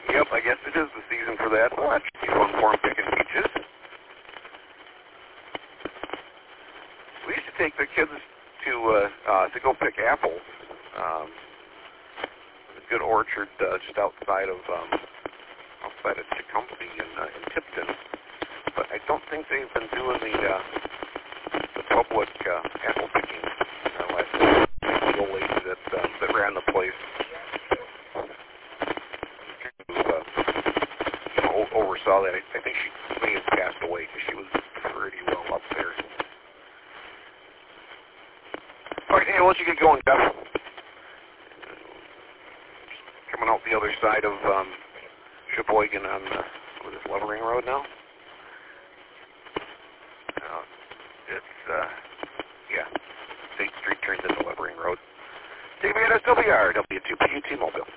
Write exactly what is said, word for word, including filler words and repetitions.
Yep, I guess it is the season for that. Well, that should be fun for 'em picking peaches. We used to take the kids to uh, uh, to go pick apples. Um, there's a good orchard uh, just outside of um, outside of Tecumseh in, uh, in Tipton. But I don't think they've been doing the uh, the public uh, apple picking uh, last year. The old lady that uh, that ran the place. Uh, you know, oversaw that. I, I think she may have passed away because she was pretty well up there. All right, hey, I'll let you get going, Jeff. Coming out the other side of um, Sheboygan on uh, what is Levering Road now? Uh, it's, uh, yeah, State Street turns into Levering Road. David S W R, W two P U T Mobile.